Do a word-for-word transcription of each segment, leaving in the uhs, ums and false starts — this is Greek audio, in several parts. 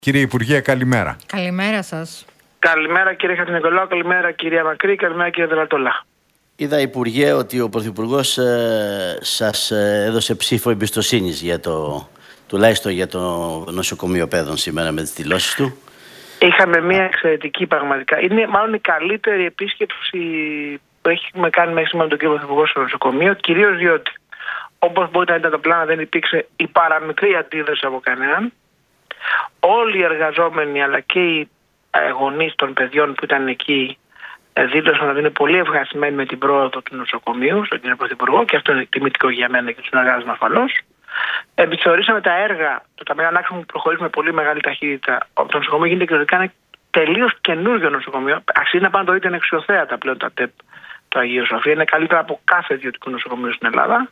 Κύριε Υπουργέ, καλημέρα. Καλημέρα σας. Καλημέρα κύριε Χατζηνικολάου, καλημέρα κυρία Μακρύ, καλημέρα κύριε Δελατολά. Είδα, Υπουργέ, ότι ο Πρωθυπουργός ε, σας ε, έδωσε ψήφο εμπιστοσύνης για το, τουλάχιστον για το νοσοκομείο παιδών σήμερα με τις δηλώσεις του. Είχαμε μια εξαιρετική πραγματικά. Είναι μάλλον η καλύτερη επίσκεψη που έχουμε κάνει μέχρι σήμερα με τον κύριο Πρωθυπουργό στο νοσοκομείο, κυρίως διότι, όπως μπορείτε να δείτε το πλάνο, δεν υπήρξε η παραμικρή αντίδραση από κανέναν. Όλοι οι εργαζόμενοι αλλά και οι γονείς των παιδιών που ήταν εκεί δήλωσαν ότι είναι πολύ ευχαριστημένοι με την πρόοδο του νοσοκομείου στον κύριο Πρωθυπουργό, και αυτό είναι τιμητικό για μένα και του συνεργάτες μου ασφαλώς. Επιθεωρήσαμε τα έργα του Ταμείου Ανάκαμψης που προχωρήσει με πολύ μεγάλη ταχύτητα. Το νοσοκομείο γίνεται κυριολεκτικά ένα τελείως καινούργιο νοσοκομείο. Αξίζει να πάνε το δείτε, είναι αξιοθέατα πλέον τα ΤΕΠ του Αγίου Σοφία. Είναι καλύτερα από κάθε ιδιωτικό νοσοκομείο στην Ελλάδα.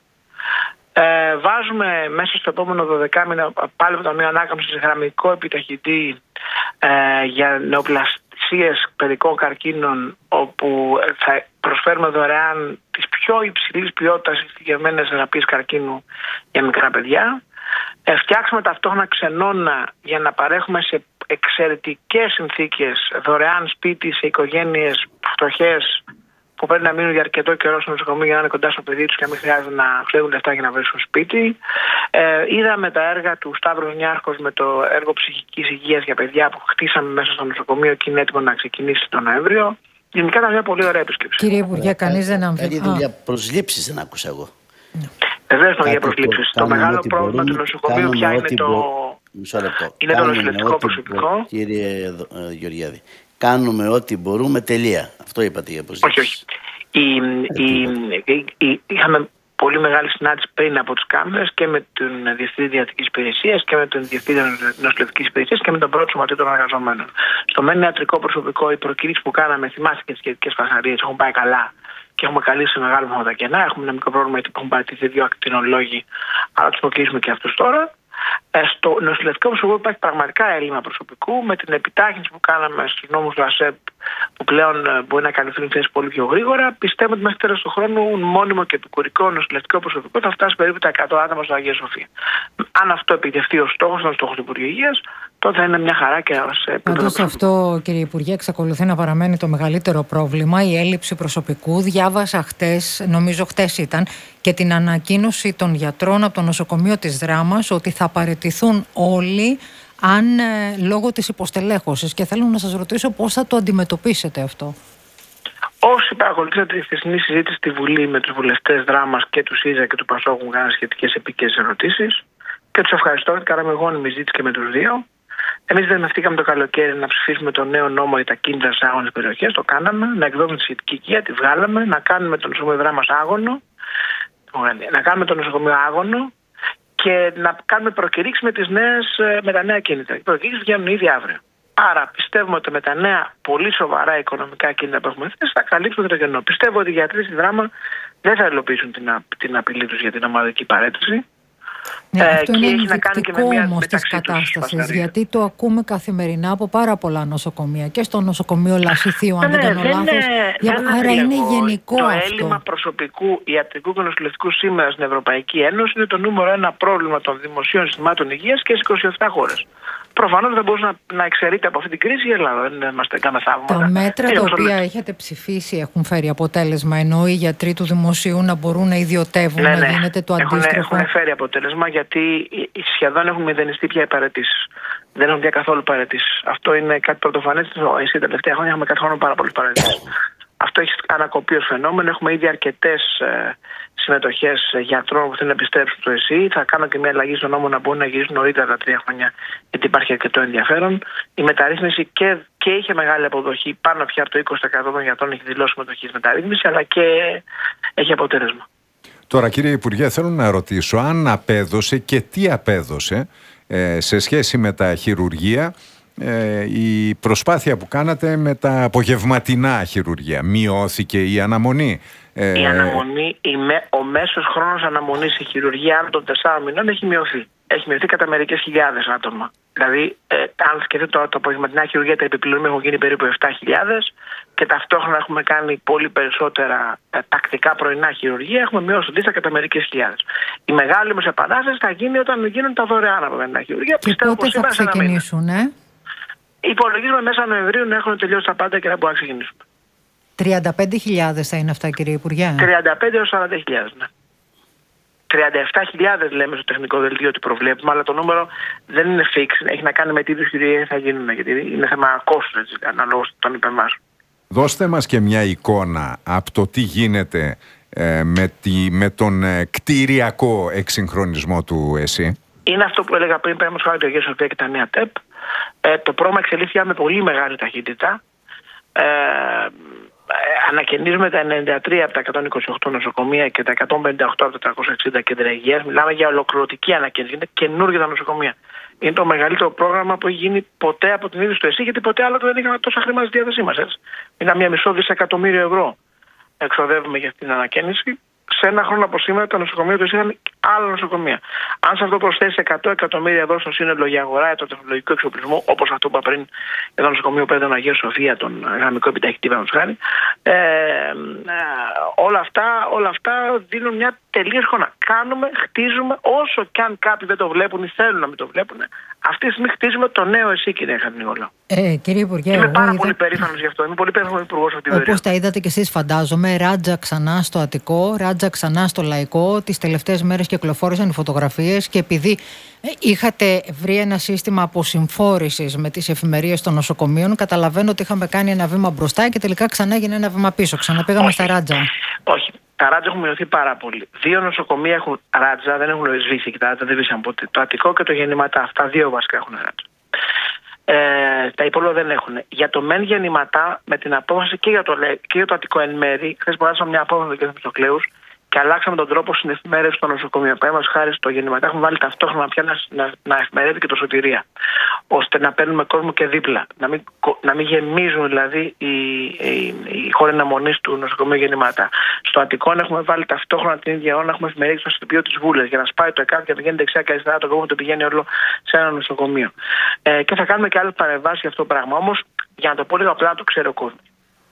Ε, βάζουμε μέσα στο επόμενο δώδεκα μήνα πάλι από το Ταμείο Ανάκαμψης σε γραμμικό επιταχυντή ε, για νεοπλασίες παιδικών καρκίνων, όπου θα προσφέρουμε δωρεάν τις πιο υψηλής ποιότητας εξειδικευμένες θεραπείες καρκίνου για μικρά παιδιά. Ε, φτιάξαμε ταυτόχρονα ξενώνα για να παρέχουμε σε εξαιρετικές συνθήκες δωρεάν σπίτι σε οικογένειες φτωχές που πρέπει να μείνουν για αρκετό καιρό στο νοσοκομείο για να είναι κοντά στο παιδί τους και να μην χρειάζεται να φεύγουν λεφτά για να βρίσκουν σπίτι. Ε, είδαμε τα έργα του Σταύρος Νιάρχος με το έργο ψυχικής υγείας για παιδιά που χτίσαμε μέσα στο νοσοκομείο και είναι έτοιμο να ξεκινήσει τον Νοέμβριο. Γενικά ήταν μια πολύ ωραία επίσκεψη. Κύριε Υπουργέ, κανείς δεν αμφιβάλλει. Καλή δουλειά προσλήψεις δεν άκουσα εγώ. Βεβαίως είναι για προσλήψεις. Το μεγάλο πρόβλημα του νοσοκομείου πια είναι το, είναι το νοσηλευτικό προσωπικό. Κύριε Γεωργιάδη, κάνουμε ό,τι μπορούμε, τελεία. Αυτό είπατε για προσλήψεις. Όχι, όχι. Η, η, η, η, είχαμε πολύ μεγάλη συνάντηση πριν από τις κάμερες και με τον Διευθυντή Διατρικής Υπηρεσίας και με τον Διευθυντή Νοσηλευτικής Υπηρεσίας και με τον πρώτο σωματείο των εργαζομένων. Στο μεν ιατρικό προσωπικό, οι προκηρύξεις που κάναμε, θυμάστε και τις σχετικές φασαρίες, έχουν πάει καλά και έχουμε καλύψει σε μεγάλο βαθμό τα κενά. Έχουμε ένα μικρό πρόβλημα γιατί έχουν παραιτηθεί δύο ακτινολόγοι, αλλά τους προκηρύσουμε και αυτούς τώρα. Στο νοσηλευτικό προσωπικό υπάρχει πραγματικά έλλειμμα προσωπικού, με την επιτάχυνση που κάναμε στους νόμους του ΑΣΕΠ, που πλέον μπορεί να καλυφθούν θέσεις πολύ πιο γρήγορα. Πιστεύω ότι μέχρι τέλος του χρόνου μόνιμο και επικουρικό νοσηλευτικό προσωπικό θα φτάσει περίπου τα εκατό άτομα στο Αγία Σοφία. Αν αυτό επιτευχθεί ως στόχος, ο στόχος του Υπουργείου Υγείας, τότε θα είναι μια χαρά και ως επίπεδο. Πάντως αυτό, κύριε Υπουργέ, εξακολουθεί να παραμένει το μεγαλύτερο πρόβλημα, η έλλειψη προσωπικού. Διάβασα χτες, νομίζω χτες ήταν, και την ανακοίνωση των γιατρών από το νοσοκομείο της Δράμας ότι θα παραιτηθούν όλοι αν ε, λόγω της υποστελέχωσης, και θέλω να σας ρωτήσω πώς θα το αντιμετωπίσετε αυτό. Όσοι παρακολουθήσατε τη χθεσινή συζήτηση στη Βουλή με τους βουλευτές Δράμας και του ΣΥΡΙΖΑ και του ΠΑΣΟΚ που κάνανε σχετικές επίκαιρες ερωτήσεις, και τους ευχαριστώ γιατί κάναμε γόνιμη συζήτηση και με τους δύο. Εμείς δεσμευτήκαμε το καλοκαίρι να ψηφίσουμε το νέο νόμο για τα κίνητρα σε άγονες περιοχές. Το κάναμε, να εκδώσουμε τη σχετική οικία, τη βγάλαμε, να κάνουμε το νοσοκομείο Δράμας άγωνο, να κάνουμε το νοσοκομείο άγωνο και να κάνουμε προκηρύξεις με, τις νέες, με τα νέα κίνητρα. Οι προκηρύξεις βγαίνουν ήδη αύριο. Άρα πιστεύουμε ότι με τα νέα πολύ σοβαρά οικονομικά κίνητρα που έχουμε θέσει θα καλύψουμε το κενό. Πιστεύω ότι οι γιατροί στη Δράμα δεν θα υλοποιήσουν την, την απειλή τους για την ομαδική παρέτηση. Ναι, ε, αυτό και είναι έχει να κάνει και με μια όμως της κατάστασης, γιατί το ακούμε καθημερινά από πάρα πολλά νοσοκομεία και στο νοσοκομείο Λασιθίου, αν ναι, δεν κάνω λάθος. Για... Άρα είναι γενικό το αυτό. Το έλλειμμα προσωπικού ιατρικού και νοσηλευτικού σήμερα στην Ευρωπαϊκή Ένωση είναι το νούμερο ένα πρόβλημα των δημοσίων συστημάτων υγείας και στις είκοσι επτά χώρες. Προφανώς δεν μπορούσε να, να εξαιρείται από αυτή την κρίση η Ελλάδα. Δεν είμαστε καν θαύματα. Τα μέτρα τα οποία έχετε ψηφίσει έχουν φέρει αποτέλεσμα, ενώ οι γιατροί του δημοσίου να μπορούν να ιδιωτεύουν, ναι, να ναι. γίνεται το έχουν, αντίστροφο. Έχουν φέρει αποτέλεσμα, γιατί σχεδόν έχουν μηδενιστεί πια οι παραιτήσεις. Δεν έχουν πια καθόλου παραιτήσεις. Αυτό είναι κάτι πρωτοφανές. Εσύ τα τελευταία χρόνια έχουμε κάθε χρόνο πάρα πολλές παραιτήσεις. Αυτό έχει ανακοπεί ως φαινόμενο. Έχουμε ήδη αρκετές ε, συμμετοχές γιατρών που θέλουν να επιστρέψουν στο ΕΣΥ. Θα κάνω και μια αλλαγή στον νόμο να μπορούν να γυρίσουν νωρίτερα τα τρία χρόνια, γιατί υπάρχει αρκετό ενδιαφέρον. Η μεταρρύθμιση και, και είχε μεγάλη αποδοχή. Πάνω πια από το είκοσι τοις εκατό των γιατρών έχει δηλώσει συμμετοχή στη μεταρρύθμιση, αλλά και έχει αποτέλεσμα. Τώρα, κύριε Υπουργέ, θέλω να ρωτήσω αν απέδωσε και τι απέδωσε ε, σε σχέση με τα χειρουργεία ε, η προσπάθεια που κάνατε με τα απογευματινά χειρουργεία. Μειώθηκε η αναμονή? Ε... Η αναμονή, η με, ο μέσος χρόνος αναμονής σε χειρουργία άνω των τεσσάρων μηνών έχει μειωθεί. έχει μειωθεί κατά μερικές χιλιάδες άτομα. Δηλαδή, ε, αν σκεφτείτε τώρα το απογευματινά χειρουργία, τα επιπληρωμή έχουν γίνει περίπου επτά χιλιάδες και ταυτόχρονα έχουμε κάνει πολύ περισσότερα ε, τακτικά πρωινά χειρουργία, έχουμε μειώσει λίστα κατά μερικές χιλιάδες. Η μεγάλη μας επανάσταση θα γίνει όταν γίνουν τα δωρεάν απογευματινά χειρουργία. Και πότε θα ξεκινήσουν, ε? Υπολογίζουμε μέσα Νοεμβρίου να έχουν τελειώσει τα πάντα και να μπορούμε να ξεκινήσουμε. τριάντα πέντε χιλιάδες θα είναι αυτά, κύριε Υπουργέ. τριάντα πέντε έως σαράντα χιλιάδες, ναι. τριάντα επτά χιλιάδες λέμε στο τεχνικό δελτίο ότι προβλέπουμε, αλλά το νούμερο δεν είναι fix. Έχει να κάνει με τι είδους χειρουργία θα γίνουν, γιατί είναι θέμα κόστους, αναλόγως των επεμβάσεων. Δώστε μας και μια εικόνα από το τι γίνεται ε, με, τη, με τον ε, κτηριακό εξυγχρονισμό του ΕΣΥ. Είναι αυτό που έλεγα πριν, πέραμε σχόλια το Αγία Σοφία και τα νέα ΤΕΠ. Ε, το πρόγραμμα εξελίχθηκε με πολύ μεγάλη ταχύτητα. Ε, Ανακαινίζουμε τα ενενήντα τρία από τα εκατόν είκοσι οκτώ νοσοκομεία και τα εκατόν πενήντα οκτώ από τα τριακόσια εξήντα κέντρα υγείας. Μιλάμε για ολοκληρωτική ανακαίνιση. Είναι καινούργια τα νοσοκομεία. Είναι το μεγαλύτερο πρόγραμμα που έχει γίνει ποτέ από την ίδρυση του ΕΣΥ, γιατί ποτέ άλλο δεν είχαμε τόσα χρήματα στη διάθεσή μας. Μιλάμε μια μισό δισεκατομμύριο ευρώ εξοδεύουμε για αυτή την ανακαίνιση. Σε ένα χρόνο από σήμερα τα νοσοκομεία του ΕΣΥ ήταν άλλα νοσοκομεία. Αν σε αυτό προσθέσει εκατό εκατομμύρια ευρώ στο σύνολο για αγορά για το τεχνολογικό εξοπλισμό, όπως αυτό που είπα πριν για το νοσοκομείο Πέδων Αγία Σοφία, τον γραμμικό επιταχυτή, παραδείγματος χάρη, ε, ε, όλα, αυτά, όλα αυτά δίνουν μια τελείως εικόνα. Κάνουμε, χτίζουμε, όσο κι αν κάποιοι δεν το βλέπουν ή θέλουν να μην το βλέπουν, αυτή τη στιγμή χτίζουμε το νέο ΕΣΥ, κύριε Χαρνιγόλα. Ε, κύριε Υπουργέ, είμαι πάρα είδα... πολύ περήφανος γι' αυτό. Είμαι πολύ περήφανος υπουργός αυτή την περίοδο. Όπως τα είδατε κι εσείς, φαντάζομαι, ράτζα ξανά στο Αττικό, ράτζα ξανά στο Λαϊκό. Τις τελευταίες μέρες κυκλοφόρησαν οι φωτογραφίες και επειδή είχατε βρει ένα σύστημα αποσυμφόρησης με τις εφημερίες των νοσοκομείων, καταλαβαίνω ότι είχαμε κάνει ένα βήμα μπροστά και τελικά ξανά έγινε ένα βήμα πίσω. Ξαναπήγαμε Όχι. στα ράτζα. Όχι. Τα ράτζα έχουν μειωθεί πάρα πολύ. Δύο νοσοκομεία έχουν ράτζα, δεν έχουν σβήσει και τα ράτζα δεν βρίσκαν ποτέ. Το Αττικό και το Γεννηματά. Αυτά δύο βασικά έχουν ράτζα. Ε, τα υπόλοιπα δεν έχουν. Για το μεν Γεννηματά, με την απόφαση και για το, και για το Αττικό εν μέρη, χθες μπορέσαμε μια απόφαση του κ. Μητσοκλέους και αλλάξαμε τον τρόπο συνεφημέρευση των νοσοκομείων. Παραδείγματος χάρη στο Γεννηματά έχουμε βάλει ταυτόχρονα πια να, να, να εφημερεύει και το Σωτηρία, ώστε να παίρνουμε κόσμο και δίπλα. Να μην, να μην γεμίζουν δηλαδή οι, οι, οι χώροι αναμονής του νοσοκομείου Γεννηματά. Στο Αττικό έχουμε βάλει ταυτόχρονα την ίδια ώρα να έχουμε εφημερεύσει στο Αστυπείο της Βούλας για να σπάει το ΕΚΑΒ και να πηγαίνει δεξιά και αριστερά, το κόσμο το πηγαίνει όλο σε ένα νοσοκομείο. Ε, και θα κάνουμε και άλλες παρεμβάσεις για αυτό το πράγμα. Όμως, για να το πω λίγο απλά, να το ξέρει ο κόσμος.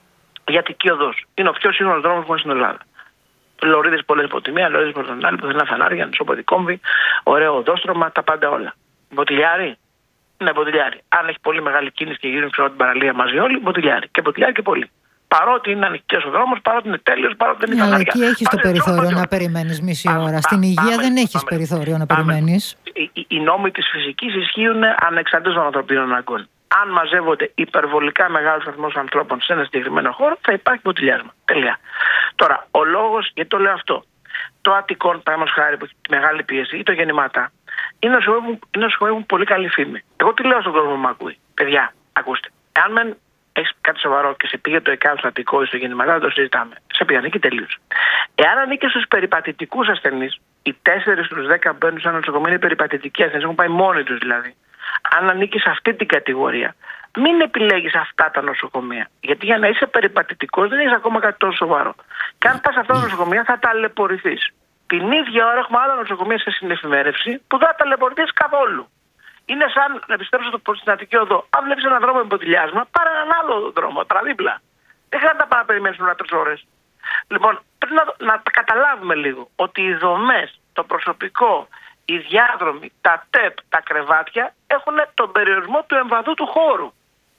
Η Αττική Οδός είναι ο πιο σύγχρονος δρόμος που στην Ελλάδα. Λωρίδες πολλές υποτιμία, λωρίδες πρωτονάλη, πουθενά φανάρια, νησόποδη κόμβη, ωραίο οδόστρωμα, τα πάντα όλα. Μποτιλιάρι, ναι, μποτιλιάρι. Αν έχει πολύ μεγάλη κίνηση και γύρουν ξέρω την παραλία μαζί όλοι, μποτιλιάρι. Και μποτιλιάρι και πολύ. Παρότι είναι ανοιχτός ο δρόμος, παρότι είναι τέλειος, παρότι δεν είναι φανάρια. Αλλά εκεί έχεις το περιθώριο να περιμένεις μισή ώρα. Στην υγεία δεν έχεις περιθώριο να περιμένεις. Οι νόμοι της φυσικής ισχύουν ανεξαρτήτως των ανθρωπίνων αναγκών. Αν μαζεύονται υπερβολικά μεγάλος αριθμός ανθρώπων σε ένα συγκεκριμένο χώρο, θα υπάρχει μποτιλιάσμα. Τελεία. Τώρα, ο λόγος, γιατί το λέω αυτό, το Αττικό, παραδείγματος χάρη που έχει τη μεγάλη πίεση, ή το Γεννηματά, είναι νοσοκομεία που έχουν πολύ καλή φήμη. Εγώ τι λέω στον κόσμο που με ακούει. Παιδιά, ακούστε. Εάν μεν έχει κάτι σοβαρό και σε πήγε το ΕΚΑΒ στο Αττικό ή στο Γεννηματά, δεν το συζητάμε. Σε πήγανε και τελείωσε. Εάν ανήκει στους περιπατητικούς ασθενείς, οι τέσσερις στους δέκα που μπαίνουν σε ένα νοσοκομείο είναι περιπατητικοί ασθενείς, έχουν πάει μόνοι τους δηλαδή. Αν ανήκει σε αυτή την κατηγορία, μην επιλέγεις αυτά τα νοσοκομεία. Γιατί για να είσαι περιπατητικός δεν έχεις ακόμα κάτι τόσο σοβαρό. Και αν πας σε αυτά τα νοσοκομεία θα ταλαιπωρηθείς. Την ίδια ώρα έχουμε άλλα νοσοκομεία σε συνεφημέρευση που δεν θα ταλαιπωρηθείς καθόλου. Είναι σαν να επιστρέψω στην Αττική Οδό. Αν βλέπεις έναν δρόμο με μποτιλιάσμα, πάρε έναν άλλο δρόμο, παραδίπλα. Δεν χρειάζεται να πάμε να περιμένεις τρεις ώρες. Λοιπόν, πρέπει να, να τα καταλάβουμε λίγο ότι οι δομές, το προσωπικό, οι διάδρομοι, τα ΤΕΠ, τα κρεβάτια έχουν τον περιορισμό του εμβαδού του χώρου.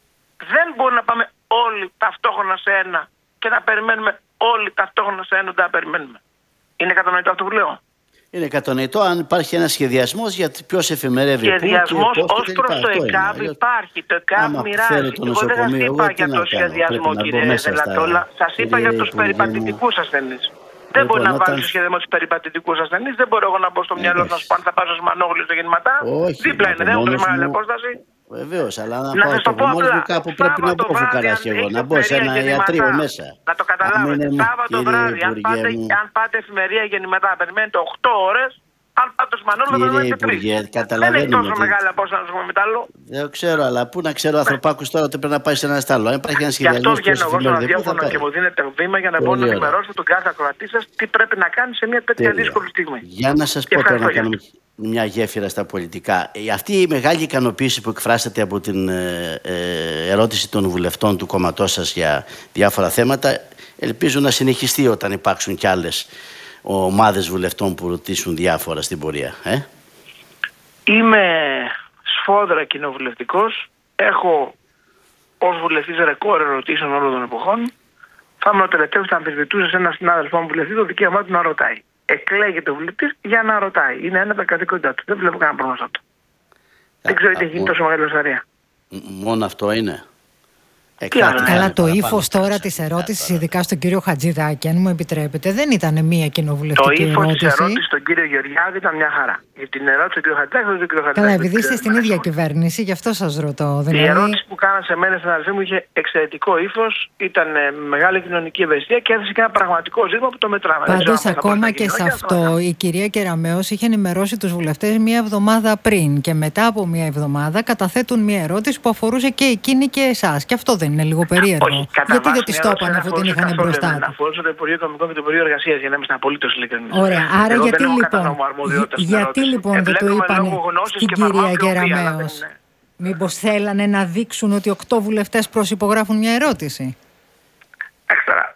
Δεν μπορούμε να πάμε όλοι ταυτόχρονα σε ένα και να περιμένουμε όλοι ταυτόχρονα σε ένα να περιμένουμε. Είναι κατανοητό αυτό που λέω? Είναι κατανοητό αν υπάρχει ένα σχεδιασμός για ποιος εφημερεύει. Σχεδιασμός ως προς το ΕΚΑΒ υπάρχει. Το ΕΚΑΒ μοιράζει. Εγώ δεν σας είπα για το σχεδιασμό, κύριε Ζελατόλα. Σας είπα για τους περιπατητικούς ασθενείς. Δεν μπορεί να βάλει στο σχεδιασμό του περιπατητικού ασθενείς. Δεν μπορώ εγώ να μπω στο μυαλό να σου πω αν θα πάω στο Μανόγλιο στο Γεννηματά. Δίπλα είναι, δεν έχω μεγάλη απόσταση. Βεβαίως, αλλά να, να πάω στο Μανόγλιο κάπου πρέπει να μπω φουκαράκι εγώ. Να μπω σε ένα ιατρείο μέσα. Να το καταλάβετε. Σάββατο βράδυ, αν πάτε εφημερία Γεννηματά, περιμένετε οκτώ ώρες. Αν πάντως Μανώλο δεν είναι τρεις. Δεν έχει τόσο ότι... μεγάλη απόσταση να νοσοκομείο μετάλλο. Δεν ξέρω, αλλά πού να ξέρω ο Ανθρωπάκος τώρα ότι πρέπει να πάει σε ένα στάλο. Αν υπάρχει ένα σχεδιασμό. Γι' αυτό βγαίνω εγώ στο ραδιόφωνο και μου δίνετε βήμα για να μπορώ να ενημερώσω τον κάθε ακροατή σας τι πρέπει να κάνει σε μια τέτοια δύσκολη στιγμή. Για να σας πω τώρα να κάνουμε μια γέφυρα στα πολιτικά. Αυτή η μεγάλη ικανοποίηση που εκφράσατε από την ε, ε, ερώτηση των βουλευτών του κόμματός σας για διάφορα θέματα, ελπίζω να συνεχιστεί όταν υπάρξουν κι άλλες ομάδες βουλευτών που ρωτήσουν διάφορα στην πορεία. Ε? Είμαι σφόδρα κοινοβουλευτικός. Έχω ως βουλευτής ρεκόρ ερωτήσεων όλων των εποχών. Θα είμαι ο τελευταίος που θα αμφισβητούσε σε έναν συνάδελφό μου βουλευτή το δικαίωμά του να ρωτάει. Εκλέγεται ο βουλευτής για να ρωτάει. Είναι ένα από τα καθήκοντά του. Δεν βλέπω κανένα πρόβλημα σε αυτό. Δεν ξέρω τι έχει γίνει τόσο μεγάλη λοσαρία. Μόνο αυτό είναι. Καλά, το ύφος τώρα της ερώτησης, ειδικά στον κύριο Χατζηδάκη, αν μου επιτρέπετε, δεν ήταν μία κοινοβουλευτική ερώτηση. Το ύφος της ερώτησης στον κύριο Γεωργιάδη ήταν μια χαρά. Για την ερώτηση του κύριο Χατζηδάκη, τον κύριο Χατζηδάκη. Καλά, επειδή είστε στην ίδια κυβέρνηση, γι' αυτό σας ρωτώ. Η ερώτηση που κάνανε σε μένα στην αδελφή μου είχε εξαιρετικό ύφος, ήταν μεγάλη κοινωνική ευαισθησία και έθεσε και ένα πραγματικό ζήτημα που το μετράμε. Πάντως, ακόμα και σε αυτό, η κυρία Κεραμέως είχε ενημερώσει τους βουλευτές μία εβδομάδα πριν και μετά από μία εβδομάδα καταθέτουν μία ερώτηση που αφορούσε και εκείνη και εσάς. Και αυτό δεν είναι λίγο περίεργο? Όχι, γιατί δεν τη το έπανε αφού την είχαν μπροστά του? Αφορούσε το Υπουργείο Οικονομικών και το Υπουργείο Εργασίας, για να είμαστε απολύτως ειλικρινείς. Ωραία, άρα εγώ γιατί λοιπόν, γιατί λοιπόν δεν το είπανε στην κυρία Κεραμέως? Μήπως θέλανε να δείξουν ότι οκτώ βουλευτές προσυπογράφουν μια ερώτηση? Έξερα.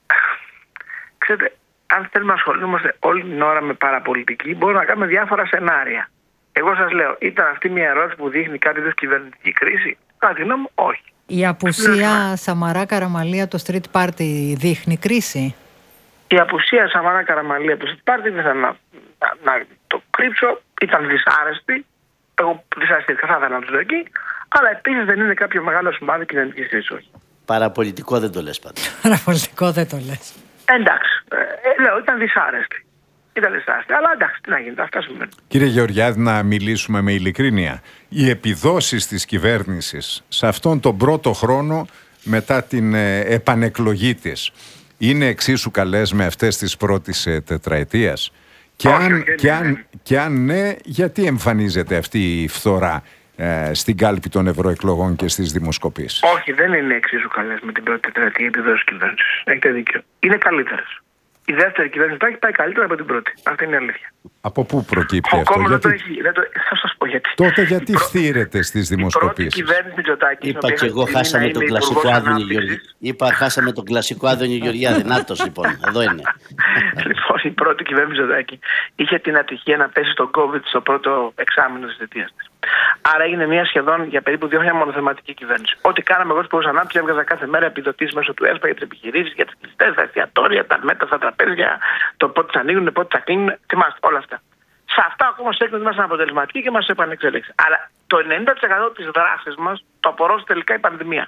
Ξέρετε, αν θέλουμε να ασχολούμαστε όλη την ώρα με παραπολιτική, μπορούμε να κάνουμε διάφορα σενάρια. Εγώ σας λέω, ήταν αυτή μια ερώτηση που δείχνει κάτι είδους κυβερνητική κρίση? Κατά τη γνώμη μου, όχι. Η απουσία Σαμαρά Καραμαλή το street party δείχνει κρίση? Η απουσία Σαμαρά Καραμαλή από το street party, δεν θα να, να, να το κρύψω, ήταν δυσάρεστη. Εγώ δυσάρεστηκα, θα ήθελα να τους δω εκεί. Αλλά επίσης δεν είναι κάποιο μεγάλο σημάδι κοινωνικής κρίσης, όχι. Παραπολιτικό δεν το λες πάντα. Παραπολιτικό δεν το λες. Εντάξει, ε, λέω, ήταν δυσάρεστη. Ήταν δυσάρεστη, αλλά εντάξει, τι να γίνει, αυτά συμβαίνουν. Κύριε Γεωργιάδη, να μιλήσουμε με ειλικρίνεια. Οι επιδόσεις της κυβέρνησης σε αυτόν τον πρώτο χρόνο μετά την ε, επανεκλογή της είναι εξίσου καλές με αυτές της πρώτης ε, τετραετίας? Και, όχι, αν, όχι, και, ναι, αν, ναι. και αν ναι, γιατί εμφανίζεται αυτή η φθορά ε, στην κάλπη των ευρωεκλογών και στις δημοσκοπήσεις? Όχι, δεν είναι εξίσου καλές με την πρώτη τετραετία επιδόσεις κυβέρνησης. Έχετε δίκιο. Είναι καλύτερες. Η δεύτερη κυβέρνηση του Άκη πάει καλύτερα από την πρώτη. Αυτή είναι η αλήθεια. Από πού προκύπτει Ο αυτό? κόμμα Γιατί... δεν το έχει. Δεν το... Θα σας πω γιατί. Τότε γιατί προ... φτύρεται στις δημοσκοπήσεις? Η πρώτη κυβέρνηση Μητσοτάκη. Είπα και εγώ, χάσαμε τον κλασικό Άδωνη Γεωργιάδη. Είπα, χάσαμε τον κλασικό Άδωνη Γεωργιάδη. Νάτος λοιπόν, εδώ είναι. Λοιπόν, η πρώτη κυβέρνηση Μητσοτάκη είχε την ατυχία να πέσει στον COVID στο πρώτο εξάμηνο της θητείας της. Άρα έγινε μια σχεδόν για περίπου δύο χρόνια μονοθεματική κυβέρνηση. Ό,τι κάναμε εγώ στην ανάπτυξη, έβγαζα κάθε μέρα επιδοτήσεις μέσω του ΕΣΠΑ για τις επιχειρήσεις, για τις κλειστές, τα εστιατόρια, τα μέτρα, τα τραπέζια, το πότε θα ανοίγουν, πότε θα κλείνουν. Θυμάστε όλα αυτά. Σε αυτά ακόμα σε έκδοση μας αποτελεσματική και μας επανεξέλεξε. Αλλά το ενενήντα τοις εκατό της δράσης μας το απορρώσει τελικά η πανδημία.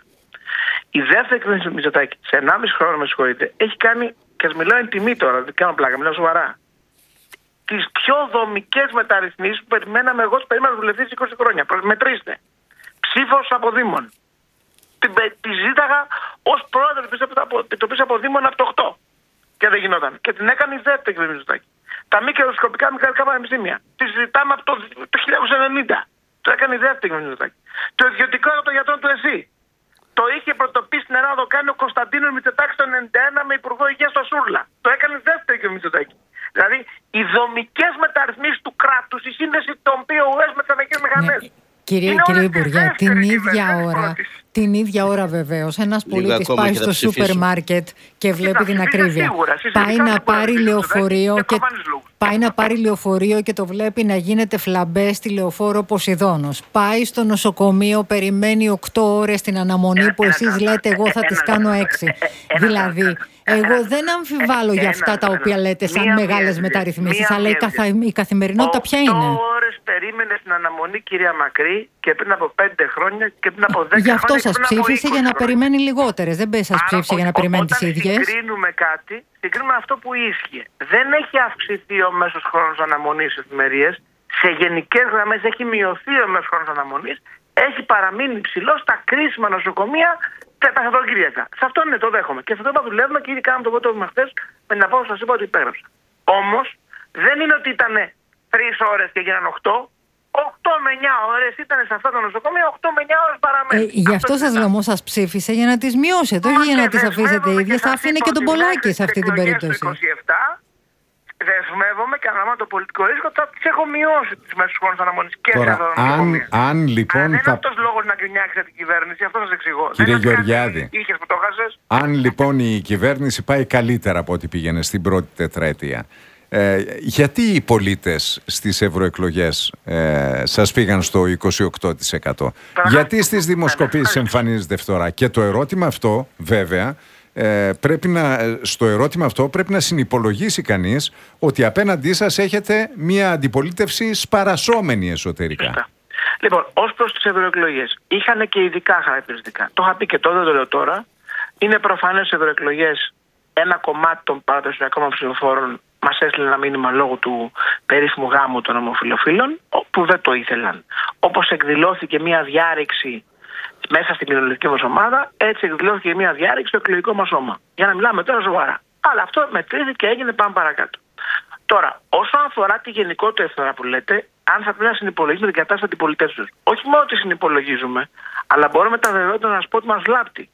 Η δεύτερη κυβέρνηση του Μητσοτάκη, σε ενάμιση χρόνο, με συγχωρείτε, έχει κάνει, και ας μιλάω εν τιμή τώρα, δεν κάνω πλάκα, μιλάω σοβαρά, τις πιο δομικές μεταρρυθμίσεις που περιμέναμε εγώ, που περίμενα βουλευτής είκοσι χρόνια. Μετρήστε. Ψήφος αποδήμων. Την, τη ζήταγα ως πρόεδρο της Επιτροπής Αποδήμων από το οκτώ. Και δεν γινόταν. Και την έκανε η δεύτερη κυβέρνηση του Μητσοτάκη. Τα μη κερδοσκοπικά μικρά πανεπιστήμια. Τη συζητάμε από το, το χίλια εννιακόσια ενενήντα. Το έκανε η δεύτερη κυβέρνηση του Μητσοτάκη. Το ιδιωτικό των γιατρών του ΕΣΥ. Το είχε πρωτοποιήσει στην Ελλάδα, το κάνει ο Κωνσταντίνος Μητσοτάκης το ενενήντα ένα με υπουργό υγείας στο Σούρλα. Το έκανε η δεύτερη κυβέρνηση του Μητσοτάκη. Δηλαδή, οι δομικές μεταρρυθμίσεις του κράτους, η σύνδεση των πι ο ες με τις αναγκαίες μηχανές. Ναι. Κύριε, κύριε Υπουργέ, την ίδια ώρα, την ίδια ώρα βεβαίως, ένας πολίτης πάει στο σούπερ μάρκετ και βλέπει την ακρίβεια. Πάει να πάρει λεωφορείο και πάει να πάρει λεωφορείο και το βλέπει να γίνεται φλαμπέ στη λεωφόρο Ποσειδώνος. Πάει στο νοσοκομείο, περιμένει οκτώ ώρες την αναμονή που εσείς λέτε εγώ θα τις κάνω έξι. Δηλαδή, εγώ δεν αμφιβάλλω για αυτά τα οποία λέτε σαν μεγάλες μεταρρυθμίσεις, αλλά η καθημερινότητα ποια είναι? οκτώ ώρες περίμενε στην αναμονή, κυρία Μακρύ, και πριν από πέντε χρόνια και πριν από δέκα χρόνια. Γι' αυτό σας ψήφισε για να περιμένει λιγότερες. Δεν σας ψήφισε για να περιμένει τις ίδιες. Όταν συγκρίνουμε κάτι, συγκρίνουμε αυτό που ίσχυε. Δεν έχει αυξηθεί ο μέσος χρόνος αναμονής στις εφημερίες. Σε γενικές γραμμές έχει μειωθεί ο μέσος χρόνος αναμονής. Έχει παραμείνει ψηλό στα κρίσιμα νοσοκομεία τα Σαββατοκύριακα. Σε αυτό είναι, το δέχομαι. Και σε αυτό δουλεύουμε και ήδη κάναμε το πρώτο βήμα χθες με την απόφαση που σας είπα ότι υπέγραψα. Όμως δεν είναι ότι ήταν τρεις ώρες και έγιναν οκτώ. οκτώ με εννιά ώρες ήταν σε αυτά τα νοσοκομεία, οκτώ με εννιά ώρες παραμένει. Ε, γι' αυτό σας λέω, όμως σας ψήφισε για να τις μειώσετε, όχι για να τις αφήσετε ίδιες. Θα αφήνει και τον Πολάκη σε αυτή την περίπτωση. είκοσι επτά δεσμεύομαι και αναλαμβάνω το πολιτικό ρίσκο ότι θα τις έχω μειώσει τις μέσους χρόνους αναμονής και σε αυτά τα νοσοκομεία. Αν, αν λοιπόν. Αν δεν θα... είναι αυτός λόγος να γκρινιάξετε την κυβέρνηση, αυτό σας εξηγώ. Κύριε Γεωργιάδη, είχες που το χάσες. Αν λοιπόν η κυβέρνηση πάει καλύτερα από ό,τι πήγαινε στην πρώτη τετραετία, Ε, γιατί οι πολίτες στις ευρωεκλογές ε, σας πήγαν στο είκοσι οκτώ τοις εκατό? Γιατί στις δημοσκοπήσεις εμφανίζεται φθορά? Και το ερώτημα αυτό βέβαια ε, πρέπει να, στο ερώτημα αυτό πρέπει να συνυπολογίσει κανείς ότι απέναντί σας έχετε μια αντιπολίτευση σπαρασσόμενη εσωτερικά. Λοιπόν, ως προς τις ευρωεκλογές είχαν και ειδικά χαρακτηριστικά. Το είχα πει και τότε, το λέω τώρα. Είναι προφανές στις ευρωεκλογές ένα κομμάτι των παραδοσιακών ψηφοφόρων μας έστειλε ένα μήνυμα λόγω του περίφημου γάμου των ομοφυλοφίλων, που δεν το ήθελαν. Όπως εκδηλώθηκε μια διάρρηξη μέσα στην κοινωνική μας ομάδα, έτσι εκδηλώθηκε μια διάρρηξη στο εκλογικό μας σώμα. Για να μιλάμε τώρα σοβαρά. Αλλά αυτό μετρήθηκε και έγινε, πάμε παρακάτω. Τώρα, όσον αφορά τη γενικότερη ευθορά που λέτε, αν θα πρέπει να συνυπολογίζουμε την κατάσταση της πολιτεύσεως. Όχι μόνο ότι συνυπολογίζουμε, αλλά μπορούμε τα δεδομένα να σας πω ότι μας λάπτει.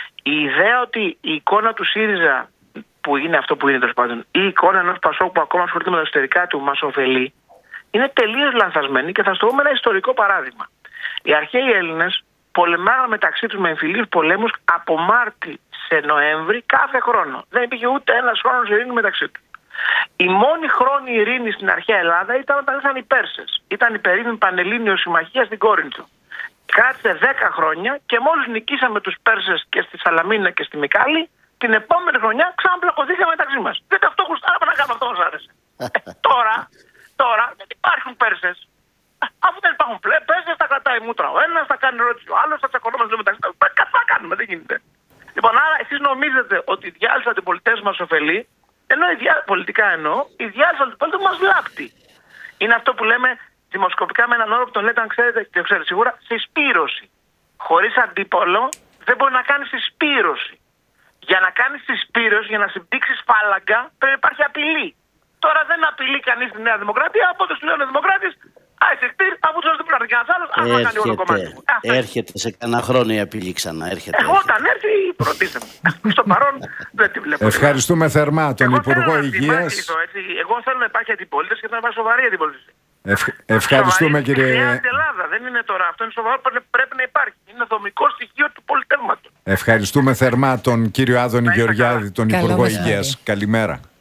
Η ιδέα ότι η εικόνα του ΣΥΡΙΖΑ, που είναι αυτό που είναι τέλος πάντων, ή η εικόνα ενός Πασόκ που ακόμα ασχολείται με τα εσωτερικά του μας ωφελεί, είναι τελείως λανθασμένη και θα στο πούμε ένα ιστορικό παράδειγμα. Οι αρχαίοι Έλληνες πολεμάγαν μεταξύ τους με εμφυλίους πολέμους από Μάρτι σε Νοέμβρη κάθε χρόνο. Δεν υπήρχε ούτε ένας χρόνος ειρήνη μεταξύ τους. Η μόνη χρόνη ειρήνη στην αρχαία Ελλάδα ήταν όταν ήρθαν οι Πέρσες. Ήταν η περίφημη Πανελλήνιο Συμμαχία στην Κόρινθο. Κράτησε δέκα χρόνια και μόλις νικήσαμε τους Πέρσες και στη Σαλαμίνα και στη Μικάλη, την επόμενη χρονιά ξαναπλακωθήκαμε μεταξύ μας. Δεν αυτό γουστάραμε να κάνουμε, αυτό μας άρεσε. ε, τώρα, τώρα δεν υπάρχουν Πέρσες. Αφού δεν υπάρχουν Πέρσες, θα κρατάει μούτρα ο ένας, θα κάνει ερώτηση ο άλλος, θα τσακωνόμαστε μεταξύ μας. Κάτι θα κάνουμε, δεν γίνεται. Λοιπόν, άρα εσείς νομίζετε ότι η διάλυση αντιπολιτές μας ωφελεί, ενώ η διά... πολιτικά εννοώ, η διάλυση αντιπολιτές μας λάπτει. Είναι αυτό που λέμε δημοσκοπικά με έναν όρο που τον λέτε, αν ξέρετε, και το ξέρετε σίγουρα, συσπήρωση. Χωρίς αντίπολο δεν μπορεί να κάνει συσπήρωση. Για να κάνεις συσπήρωση, για να συμπτύξεις φάλαγγα, πρέπει να υπάρχει απειλή. Τώρα δεν απειλεί κανείς τη Νέα Δημοκρατία, οπότε σου λένε Δημοκράτης, άισεκτήρ, αφού τους δεν πρέπει να κάνει άλλος, αν θα κάνει όλο κομμάτι. Έρχεται σε κανένα χρόνο η απειλή ξανά. Έρχεται, Εγώ όταν έρθει, ρωτήστε με. Στο παρόν δεν τη βλέπω. Ευχαριστούμε θερμά τον Υπουργό Υγείας. Εγώ θέλω να υπάρχει αντιπολίτευση και να υπάρχει σοβαρή αντιπολίτευση. Ευχ... Ευχαριστούμε κύριε. Χρειάζεται Ελλάδα, δεν είναι τώρα. Αυτό είναι σοβαρό, πρέπει να υπάρχει. Είναι δομικό στοιχείο του πολιτεύματος. Ευχαριστούμε θερμά τον κύριο Άδωνη Γεωργιάδη, τον Υπουργό Υγείας. Καλημέρα.